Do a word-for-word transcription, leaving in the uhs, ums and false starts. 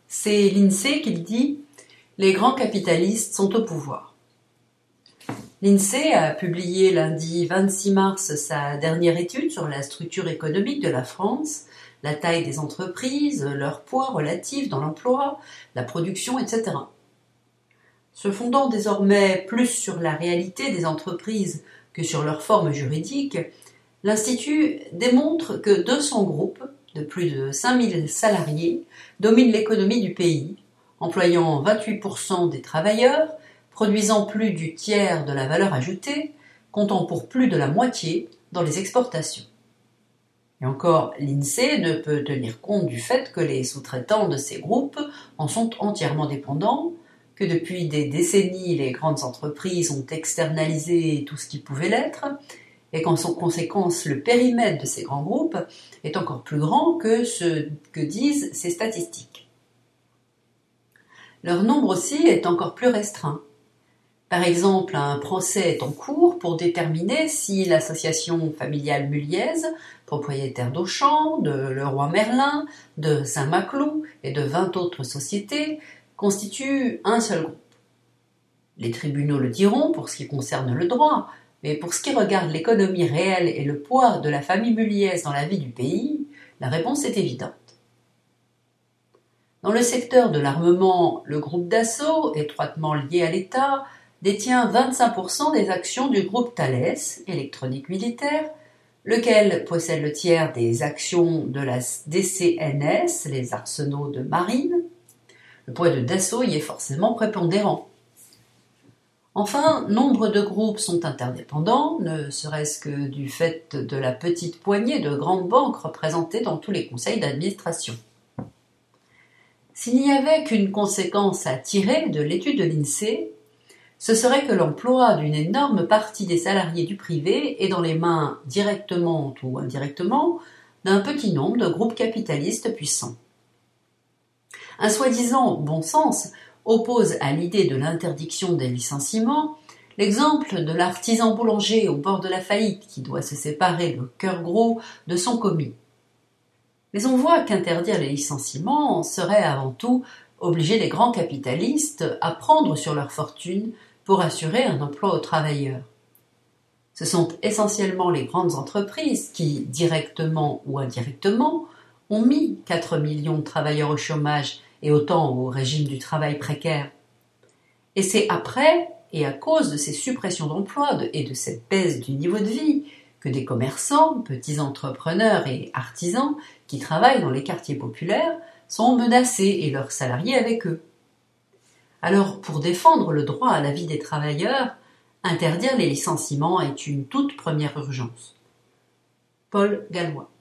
C'est l'INSEE qui le dit, les grands capitalistes sont au pouvoir. L'INSEE a publié lundi vingt-six mars sa dernière étude sur la structure économique de la France, la taille des entreprises, leur poids relatif dans l'emploi, la production, et cetera. Se fondant désormais plus sur la réalité des entreprises que sur leur forme juridique, l'Institut démontre que deux cents groupes de plus de cinq mille salariés dominent l'économie du pays, employant vingt-huit pour cent des travailleurs, produisant plus du tiers de la valeur ajoutée, comptant pour plus de la moitié dans les exportations. Et encore, l'INSEE ne peut tenir compte du fait que les sous-traitants de ces groupes en sont entièrement dépendants, que depuis des décennies, les grandes entreprises ont externalisé tout ce qui pouvait l'être, et qu'en conséquence, le périmètre de ces grands groupes est encore plus grand que ce que disent ces statistiques. Leur nombre aussi est encore plus restreint. Par exemple, un procès est en cours pour déterminer si l'association familiale Mulliez, propriétaire d'Auchan, de Leroy Merlin, de Saint-Maclou et de vingt autres sociétés, constitue un seul groupe. Les tribunaux le diront pour ce qui concerne le droit, mais pour ce qui regarde l'économie réelle et le poids de la famille Mulliez dans la vie du pays, la réponse est évidente. Dans le secteur de l'armement, le groupe Dassault, étroitement lié à l'État, détient vingt-cinq pour cent des actions du groupe Thales, électronique militaire, lequel possède le tiers des actions de la D C N S, les arsenaux de marine. Le poids de Dassault y est forcément prépondérant. Enfin, nombre de groupes sont interdépendants, ne serait-ce que du fait de la petite poignée de grandes banques représentées dans tous les conseils d'administration. S'il n'y avait qu'une conséquence à tirer de l'étude de l'INSEE, ce serait que l'emploi d'une énorme partie des salariés du privé est dans les mains, directement ou indirectement, d'un petit nombre de groupes capitalistes puissants. Un soi-disant bon sens oppose à l'idée de l'interdiction des licenciements l'exemple de l'artisan boulanger au bord de la faillite qui doit se séparer le cœur gros de son commis. Mais on voit qu'interdire les licenciements serait avant tout obliger les grands capitalistes à prendre sur leur fortune pour assurer un emploi aux travailleurs. Ce sont essentiellement les grandes entreprises qui, directement ou indirectement, ont mis quatre millions de travailleurs au chômage et autant au régime du travail précaire. Et c'est après, et à cause de ces suppressions d'emplois et de cette baisse du niveau de vie, que des commerçants, petits entrepreneurs et artisans qui travaillent dans les quartiers populaires sont menacés et leurs salariés avec eux. Alors, pour défendre le droit à la vie des travailleurs, interdire les licenciements est une toute première urgence. Paul Gallois.